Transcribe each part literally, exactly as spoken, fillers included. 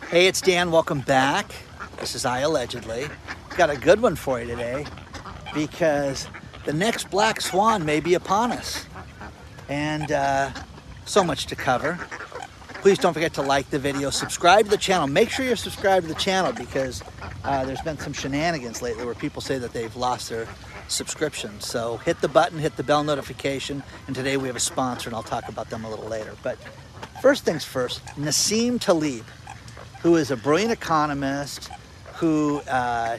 Hey, it's Dan. Welcome back. This is I Allegedly. Got a good one for you today because the next black swan may be upon us. And uh, so much to cover. Please don't forget to like the video, subscribe to the channel. Make sure you're subscribed to the channel because uh, there's been some shenanigans lately where people say that they've lost their subscription. So hit the button, hit the bell notification, and today we have a sponsor and I'll talk about them a little later. But first things first, Nassim Taleb, who is a brilliant economist who uh,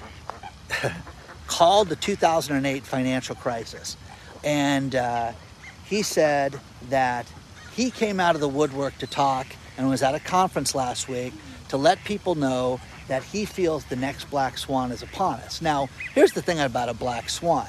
called the two thousand eight financial crisis. And uh, he said that he came out of the woodwork to talk and was at a conference last week to let people know that he feels the next black swan is upon us. Now, here's the thing about a black swan.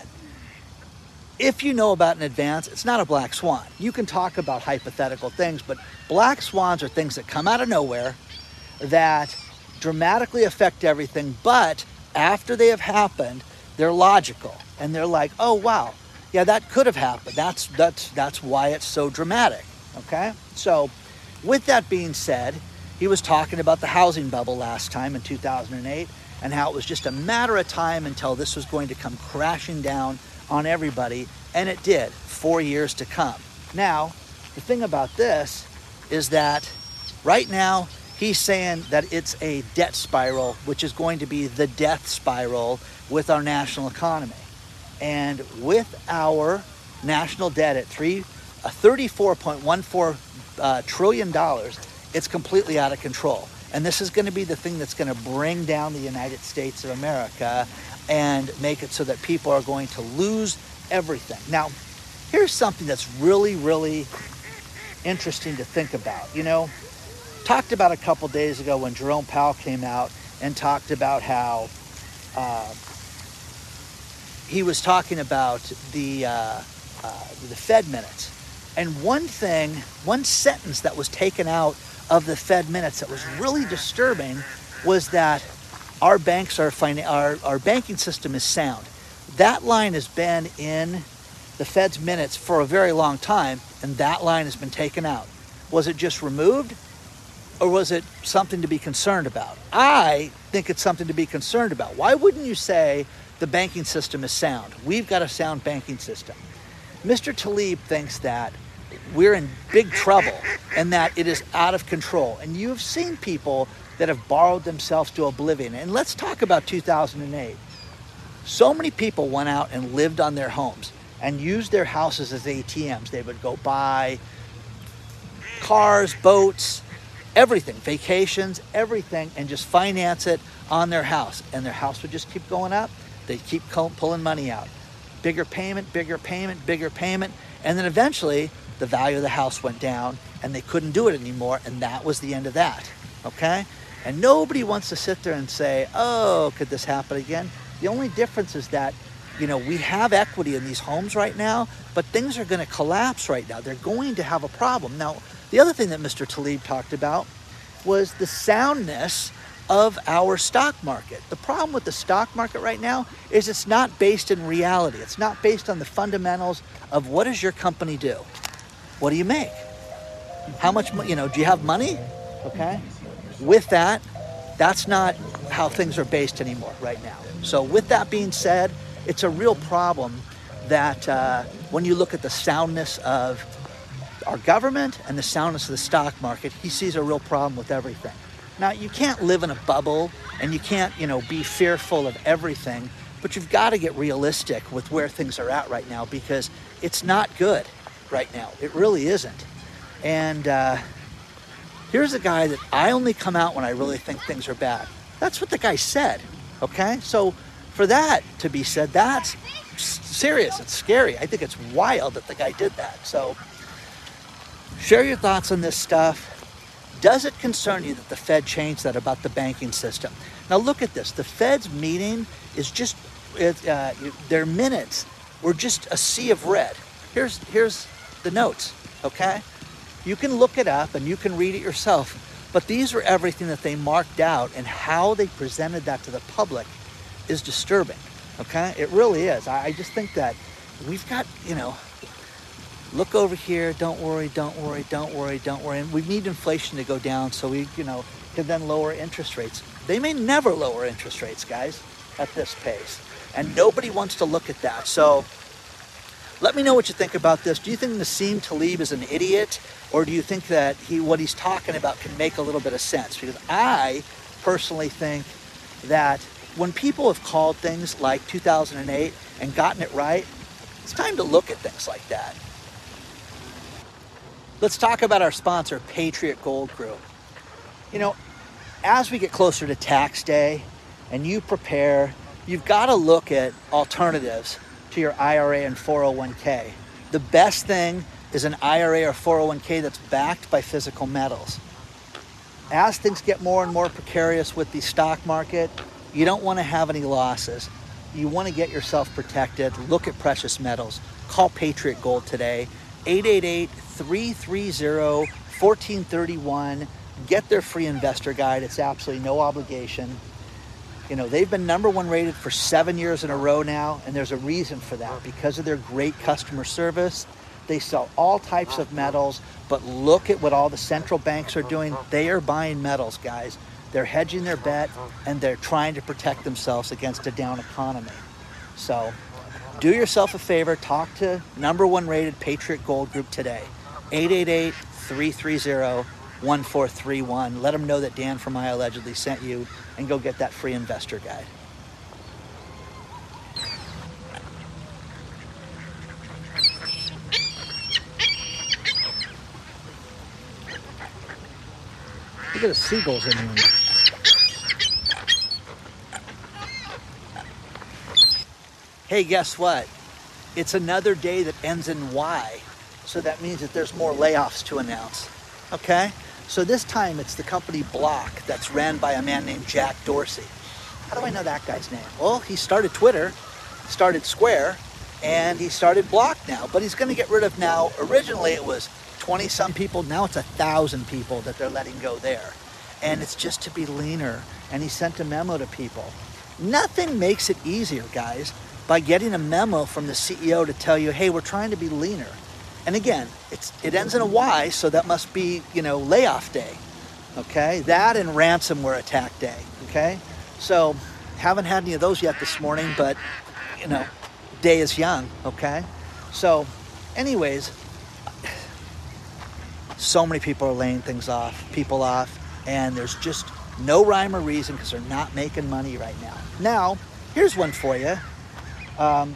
If you know about it in advance, it's not a black swan. You can talk about hypothetical things, but black swans are things that come out of nowhere that dramatically affect everything, but after they have happened, they're logical. And they're like, oh, wow, yeah, that could have happened. That's, that's, that's why it's so dramatic, okay? So with that being said, he was talking about the housing bubble last time in two thousand eight and how it was just a matter of time until this was going to come crashing down on everybody, and it did, four years to come. Now, the thing about this is that right now, he's saying that it's a debt spiral, which is going to be the death spiral with our national economy. And with our national debt at three, uh, thirty-four point one four uh, trillion dollars, it's completely out of control. And this is going to be the thing that's going to bring down the United States of America and make it so that people are going to lose everything. Now, here's something that's really, really interesting to think about. You know, talked about a couple days ago when Jerome Powell came out and talked about how uh, he was talking about the uh, uh, the Fed minutes. And one thing, one sentence that was taken out of the Fed minutes that was really disturbing was that our banks are finan- our, our banking system is sound. That line has been in the Fed's minutes for a very long time, and that line has been taken out. Was it just removed? Or was it something to be concerned about? I think it's something to be concerned about. Why wouldn't you say the banking system is sound? We've got a sound banking system. Mister Taleb thinks that we're in big trouble and that it is out of control. And you've seen people that have borrowed themselves to oblivion. And let's talk about two thousand eight. So many people went out and lived on their homes and used their houses as A T Ms. They would go buy cars, boats, everything, vacations, everything, and just finance it on their house. And their house would just keep going up. They'd keep pulling money out. Bigger payment, bigger payment, bigger payment. And then eventually the value of the house went down and they couldn't do it anymore. And that was the end of that, okay? And nobody wants to sit there and say, oh, could this happen again? The only difference is that, you know, we have equity in these homes right now, but things are going to collapse right now. They're going to have a problem. Now, the other thing that Mister Taleb talked about was the soundness of our stock market. The problem with the stock market right now is it's not based in reality. It's not based on the fundamentals of what does your company do? What do you make? How much, you know, do you have money? Okay. With that, that's not how things are based anymore right now. So with that being said, it's a real problem that uh, when you look at the soundness of our government and the soundness of the stock market, he sees a real problem with everything. Now, you can't live in a bubble and you can't, you know, be fearful of everything, but you've got to get realistic with where things are at right now because it's not good right now. It really isn't. And uh, here's a guy that I only come out when I really think things are bad. That's what the guy said, okay? So for that to be said, that's serious. It's scary. I think it's wild that the guy did that. So share your thoughts on this stuff. Does it concern you that the Fed changed that about the banking system? Now look at this. The Fed's meeting is just, it, uh, their minutes were just a sea of red. Here's, here's the notes, okay? You can look it up and you can read it yourself, but these are everything that they marked out, and how they presented that to the public is disturbing, okay? It really is. I, I just think that we've got, you know, look over here, don't worry, don't worry, don't worry, don't worry. And we need inflation to go down so we, you know, can then lower interest rates. They may never lower interest rates, guys, at this pace. And nobody wants to look at that. So let me know what you think about this. Do you think Nassim Taleb is an idiot? Or do you think that he what he's talking about can make a little bit of sense? Because I personally think that when people have called things like two thousand eight and gotten it right, it's time to look at things like that. Let's talk about our sponsor, Patriot Gold Group. You know, as we get closer to tax day and you prepare, you've got to look at alternatives to your I R A and four oh one k. The best thing is an I R A or four oh one k that's backed by physical metals. As things get more and more precarious with the stock market, you don't want to have any losses. You want to get yourself protected. Look at precious metals. Call Patriot Gold today, eight eight eight, three three zero, one four three one. Get their free investor guide. It's absolutely no obligation. You know, they've been number one rated for seven years in a row now, and there's a reason for that. Because of their great customer service, they sell all types of metals, but look at what all the central banks are doing. They are buying metals, guys. They're hedging their bet, and they're trying to protect themselves against a down economy. So do yourself a favor. Talk to number one rated Patriot Gold Group today, eight eight eight, three three zero, one four three one. Let them know that Dan from I Allegedly sent you, and go get that free investor guide. Look at the seagulls in the room. Hey, guess what? It's another day that ends in Y. So that means that there's more layoffs to announce. Okay? So this time it's the company Block that's ran by a man named Jack Dorsey. How do I know that guy's name? Well, he started Twitter, started Square, and he started Block now. But he's going to get rid of now. Originally it was twenty some people. Now it's a thousand people that they're letting go there. And it's just to be leaner. And he sent a memo to people. Nothing makes it easier, guys, by getting a memo from the C E O to tell you, hey, we're trying to be leaner. And again, it's it ends in a Y, so that must be, you know, layoff day. Okay? That and ransomware attack day. Okay? So haven't had any of those yet this morning, but, you know, day is young. Okay? So anyways, so many people are laying things off, people off, and there's just no rhyme or reason because they're not making money right now. Now, here's one for you. Um,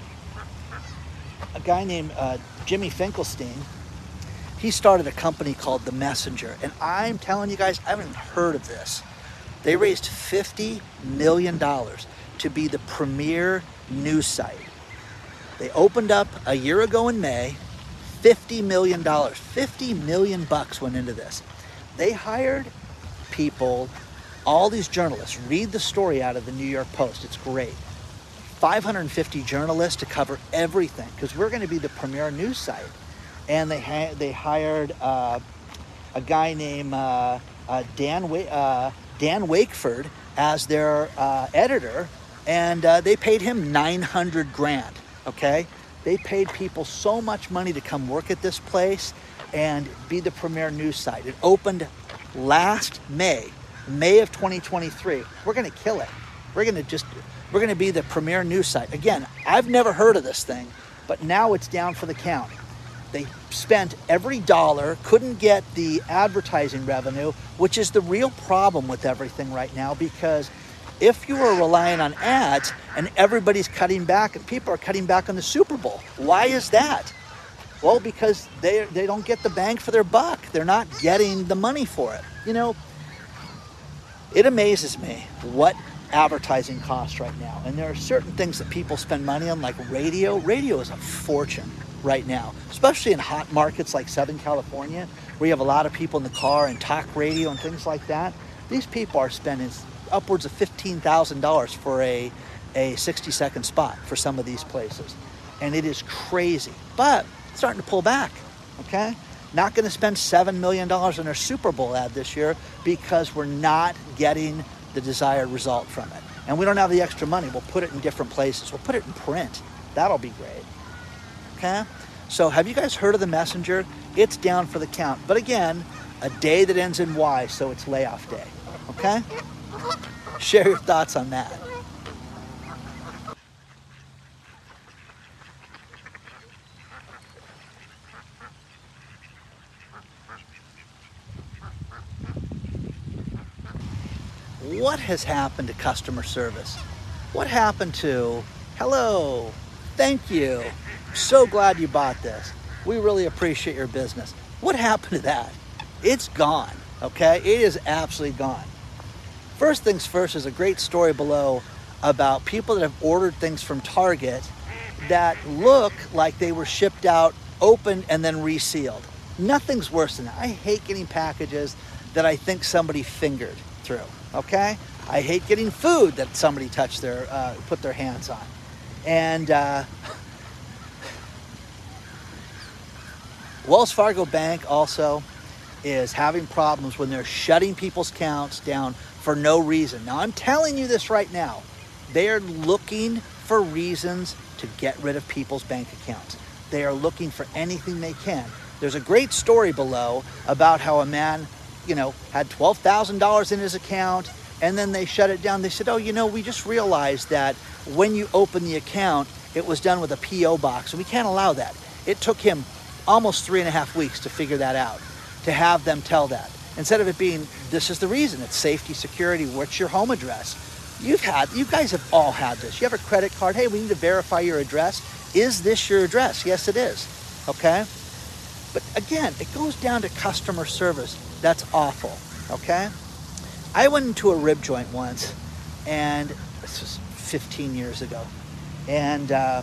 a guy named uh, Jimmy Finkelstein, he started a company called The Messenger. And I'm telling you guys, I haven't heard of this. They raised fifty million dollars to be the premier news site. They opened up a year ago in May, fifty million dollars. fifty million bucks went into this. They hired people, all these journalists. Read the story out of the New York Post. It's great. five hundred fifty journalists to cover everything because we're going to be the premier news site. And they ha- they hired uh, a guy named uh, uh, Dan Wa- uh, Dan Wakeford as their uh, editor, and uh, they paid him nine hundred grand. Okay, they paid people so much money to come work at this place and be the premier news site. It opened last May, May of twenty twenty-three. We're going to kill it. We're going to just we're going to be the premier news site. Again, I've never heard of this thing, but now it's down for the count. They spent every dollar, couldn't get the advertising revenue, which is the real problem with everything right now, because if you are relying on ads and everybody's cutting back and people are cutting back on the Super Bowl, why is that? Well, because they they don't get the bang for their buck. They're not getting the money for it. You know, it amazes me what advertising costs right now. And there are certain things that people spend money on, like radio. Radio is a fortune right now, especially in hot markets like Southern California, where you have a lot of people in the car and talk radio and things like that. These people are spending upwards of fifteen thousand dollars for a, a sixty second spot for some of these places. And it is crazy, but it's starting to pull back, okay? Not going to spend seven million dollars on our Super Bowl ad this year because we're not getting the desired result from it. And we don't have the extra money. We'll put it in different places. We'll put it in print. That'll be great. Okay? So have you guys heard of The Messenger? It's down for the count. But again, a day that ends in Y, so it's layoff day. okay? Share your thoughts on that. What has happened to customer service? What happened to, hello, thank you, so glad you bought this. We really appreciate your business. What happened to that? It's gone, okay? It is absolutely gone. First things first, is a great story below about people that have ordered things from Target that look like they were shipped out, opened, and then resealed. Nothing's worse than that. I hate getting packages that I think somebody fingered through, okay? I hate getting food that somebody touched their, uh, put their hands on. And uh, Wells Fargo Bank also is having problems when they're shutting people's accounts down for no reason. Now, I'm telling you this right now. They are looking for reasons to get rid of people's bank accounts. They are looking for anything they can. There's a great story below about how a man, you know, had twelve thousand dollars in his account, and then they shut it down. They said, oh, you know, we just realized that when you open the account, it was done with a P O box, and we can't allow that. It took him almost three and a half weeks to figure that out, to have them tell that. Instead of it being, this is the reason, it's safety, security, what's your home address? You've had, you guys have all had this. You have a credit card, hey, we need to verify your address. Is this your address? Yes, it is, okay? But again, it goes down to customer service. That's awful, okay? I went into a rib joint once, and this was fifteen years ago, and uh,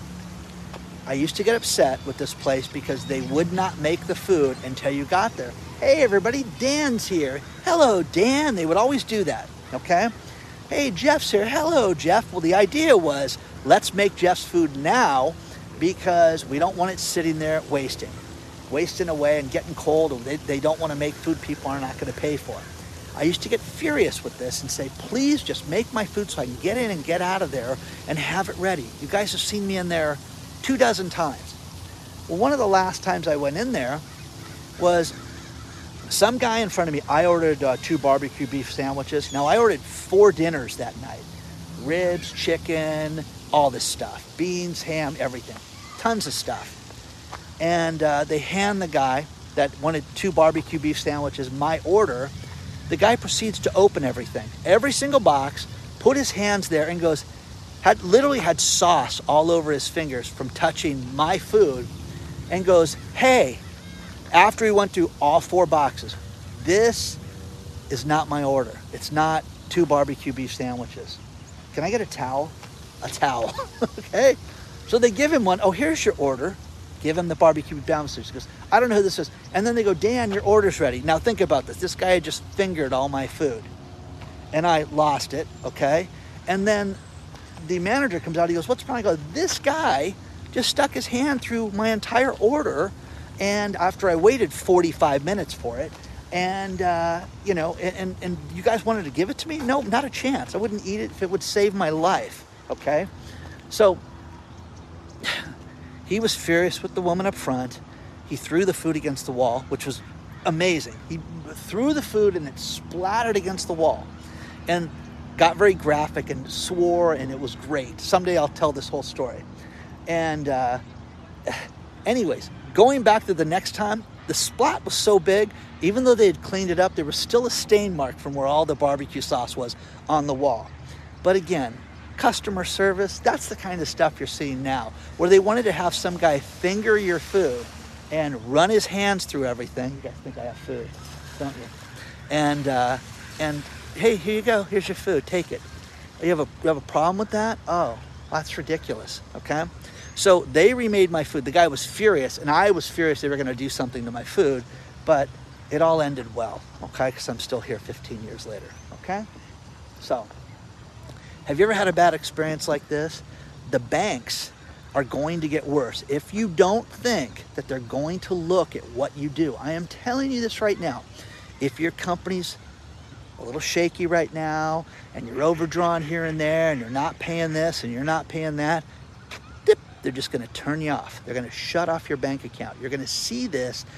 I used to get upset with this place because they would not make the food until you got there. Hey, everybody, Dan's here. Hello, Dan. They would always do that, okay? Hey, Jeff's here. Hello, Jeff. Well, the idea was, let's make Jeff's food now because we don't want it sitting there wasting. Wasting away and getting cold. They, they don't want to make food people are not going to pay for. I used to get furious with this and say, please just make my food so I can get in and get out of there and have it ready. You guys have seen me in there two dozen times. Well, one of the last times I went in there was some guy in front of me. I ordered uh, two barbecue beef sandwiches. Now, I ordered four dinners that night. Ribs, chicken, all this stuff. Beans, ham, everything. Tons of stuff. And uh, they hand the guy that wanted two barbecue beef sandwiches my order. The guy proceeds to open everything. Every single box, put his hands there and goes, had literally had sauce all over his fingers from touching my food, and goes, hey, after he went through all four boxes, this is not my order. It's not two barbecue beef sandwiches. Can I get a towel? A towel, okay? So they give him one. Oh, here's your order. Give him the barbecue beef sandwiches. He goes, I don't know who this is. And then they go, Dan, your order's ready. Now think about this. This guy had just fingered all my food. And I lost it, okay? And then the manager comes out. He goes, what's the problem? I go, this guy just stuck his hand through my entire order. And after I waited forty-five minutes for it, and, uh, you know, and, and you guys wanted to give it to me? No, not a chance. I wouldn't eat it if it would save my life, okay? So he was furious with the woman up front. He threw the food against the wall, which was amazing. He threw the food and it splattered against the wall and got very graphic and swore, and it was great. Someday I'll tell this whole story. And uh, anyways, going back to the next time, the splat was so big, even though they had cleaned it up, there was still a stain mark from where all the barbecue sauce was on the wall. But again, customer service, that's the kind of stuff you're seeing now, where they wanted to have some guy finger your food and run his hands through everything. You guys think I have food, don't you? And, uh, and hey, here you go. Here's your food. Take it. You have a, you have a problem with that? Oh, that's ridiculous, okay? So they remade my food. The guy was furious, and I was furious they were going to do something to my food, but it all ended well, okay? Because I'm still here fifteen years later, okay? So, have you ever had a bad experience like this? The banks are going to get worse. If you don't think that they're going to look at what you do, I am telling you this right now. If your company's a little shaky right now, and you're overdrawn here and there, and you're not paying this, and you're not paying that, they're just going to turn you off. They're going to shut off your bank account. You're going to see this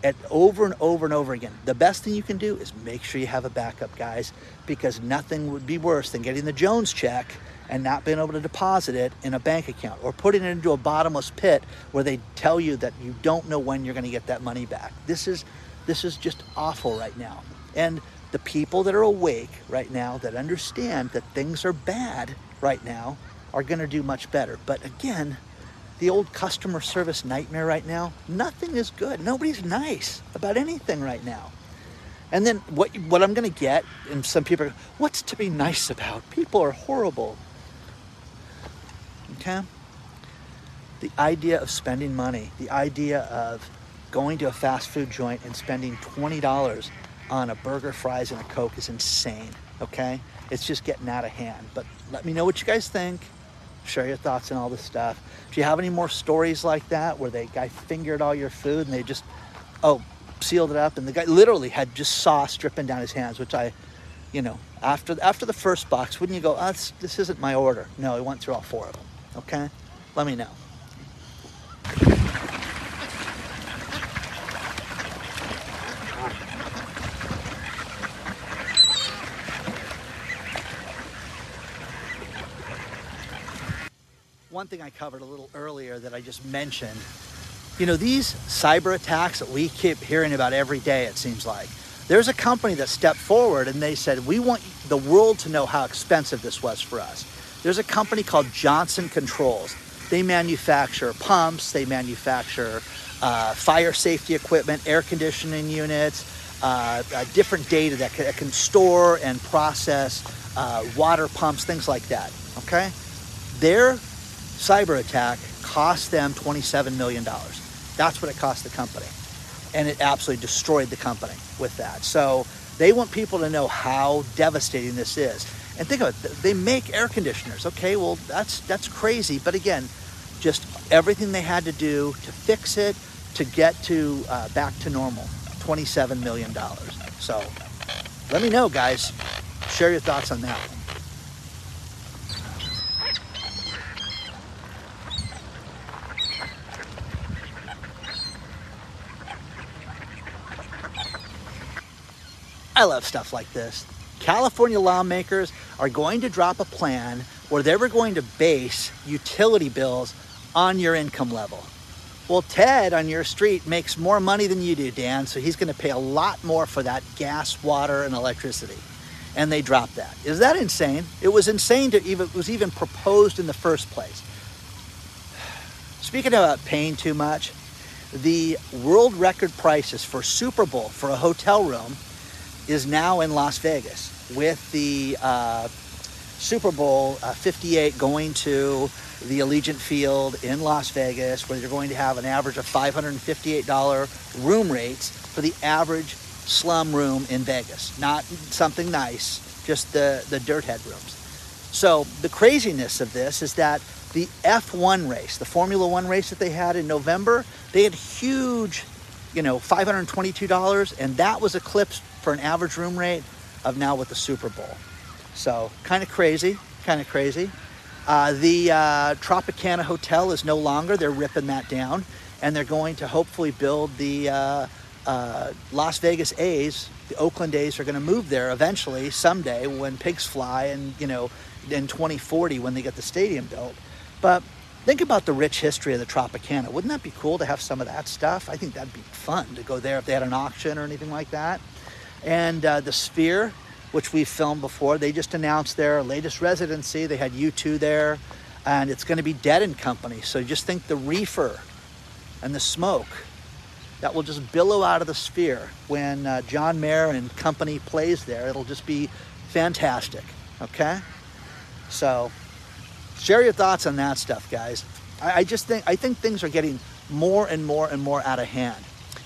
And over and over and over again. The best thing you can do is make sure you have a backup, guys, because nothing would be worse than getting the Jones check and not being able to deposit it in a bank account, or putting it into a bottomless pit where they tell you that you don't know when you're going to get that money back. This is this is just awful right now. And the people that are awake right now, that understand that things are bad right now, are going to do much better. But again, the old customer service nightmare right now, nothing is good. Nobody's nice about anything right now. And then what what I'm going to get, and some people are, what's to be nice about? People are horrible. Okay? The idea of spending money, the idea of going to a fast food joint and spending twenty dollars on a burger, fries, and a Coke is insane. Okay? It's just getting out of hand. But let me know what you guys think. Share your thoughts on all this stuff. Do you have any more stories like that where the guy fingered all your food and they just, oh, sealed it up, and the guy literally had just sauce dripping down his hands, which I, you know, after after the first box, wouldn't you go, oh, this, this isn't my order? No, he went through all four of them. Okay? Let me know. One thing I covered a little earlier that I just mentioned, you know, these cyber attacks that we keep hearing about every day, it seems like. There's a company that stepped forward and they said, we want the world to know how expensive this was for us. There's a company called Johnson Controls. They manufacture pumps, they manufacture uh, fire safety equipment, air conditioning units, uh, uh, different data that can, that can store and process uh, water pumps, things like that, okay? Their cyber attack cost them twenty-seven million dollars. That's what it cost the company. And it absolutely destroyed the company with that. So they want people to know how devastating this is. And think of it, they make air conditioners. Okay, well, that's that's crazy. But again, just everything they had to do to fix it, to get to uh, back to normal, twenty-seven million dollars. So let me know, guys. Share your thoughts on that one. I love stuff like this. California lawmakers are going to drop a plan where they were going to base utility bills on your income level. Well, Ted on your street makes more money than you do, Dan, so he's going to pay a lot more for that gas, water, and electricity. And they dropped that. Is that insane? It was insane to even, it was even proposed in the first place. Speaking about paying too much, the world record prices for Super Bowl for a hotel room is now in Las Vegas, with the uh, Super Bowl uh, fifty-eight going to the Allegiant Field in Las Vegas, where you're going to have an average of five hundred fifty-eight dollars room rates for the average slum room in Vegas. Not something nice, just the, the dirt head rooms. So the craziness of this is that the F one race, the Formula One race that they had in November, they had huge, you know, five hundred twenty-two dollars, and that was eclipsed for an average room rate of now with the Super Bowl. So kind of crazy, kind of crazy. Uh, the uh, Tropicana Hotel is no longer. They're ripping that down, and they're going to hopefully build the uh, uh, Las Vegas A's. The Oakland A's are going to move there eventually, someday, when pigs fly, and, you know, in twenty forty when they get the stadium built. But think about the rich history of the Tropicana. Wouldn't that be cool to have some of that stuff? I think that'd be fun to go there if they had an auction or anything like that. And uh, the Sphere, which we've filmed before, they just announced their latest residency. They had U two there, and it's going to be Dead and Company. So just think the reefer and the smoke that will just billow out of the Sphere when uh, John Mayer and company plays there. It'll just be fantastic, okay? So share your thoughts on that stuff, guys. I, I just think, I think things are getting more and more and more out of hand.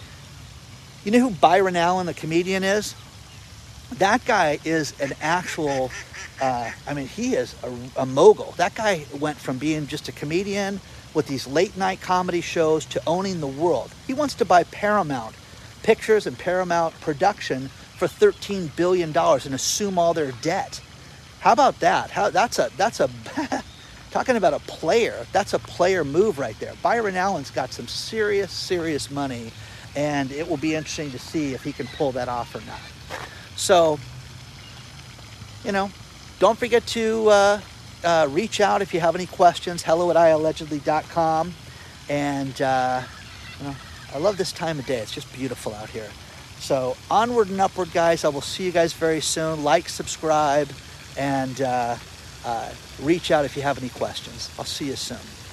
You know who Byron Allen, the comedian, is? That guy is an actual, uh, I mean, he is a, a mogul. That guy went from being just a comedian with these late night comedy shows to owning the world. He wants to buy Paramount Pictures and Paramount Production for thirteen billion dollars and assume all their debt. How about that? How, that's a, that's a, talking about a player, that's a player move right there. Byron Allen's got some serious, serious money. and it will be interesting to see if he can pull that off or not. So, you know, don't forget to uh, uh, reach out if you have any questions. Hello at I allegedly dot com. And, uh, you know, I love this time of day. It's just beautiful out here. So onward and upward, guys. I will see you guys very soon. Like, subscribe, and uh, uh, reach out if you have any questions. I'll see you soon.